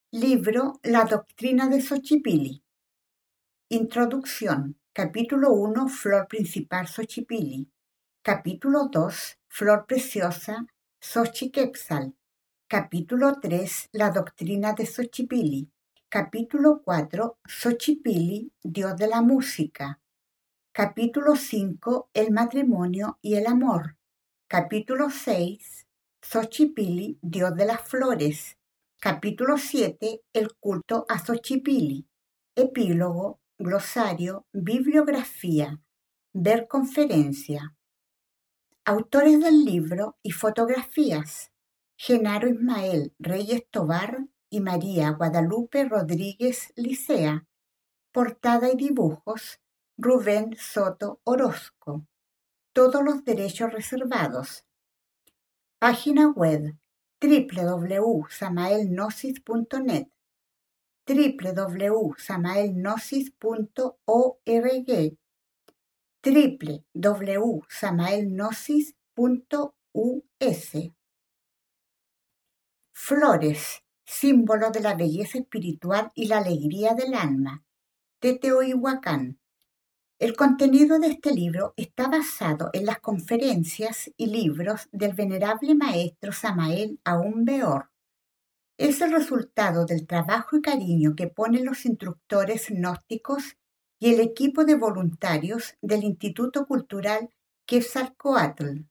Libro La doctrina de Xochipilli. Introducción. Capítulo 1. Flor principal Xochipilli. Capítulo 2. Flor preciosa Xochiquetzal. Capítulo 3. La doctrina de Xochipilli. Capítulo 4. Xochipilli, dios de la música. Capítulo 5. El matrimonio y el amor. Capítulo 6. Xochipilli, dios de las flores. Capítulo 7. El culto a Xochipilli. Epílogo, glosario, bibliografía. Ver conferencia. Autores del libro y fotografías: Genaro Ismael Reyes Tobar y María Guadalupe Rodríguez Licea. Portada y dibujos: Rubén Soto Orozco. Todos los derechos reservados. Página web: www.samaelgnosis.net, www.samaelgnosis.org, www.samaelgnosis.us. Flores, símbolo de la belleza espiritual y la alegría del alma. Teotihuacán. El contenido de este libro está basado en las conferencias y libros del venerable maestro Samael Aún Weor. Es el resultado del trabajo y cariño que ponen los instructores gnósticos y el equipo de voluntarios del Instituto Cultural Quetzalcóatl.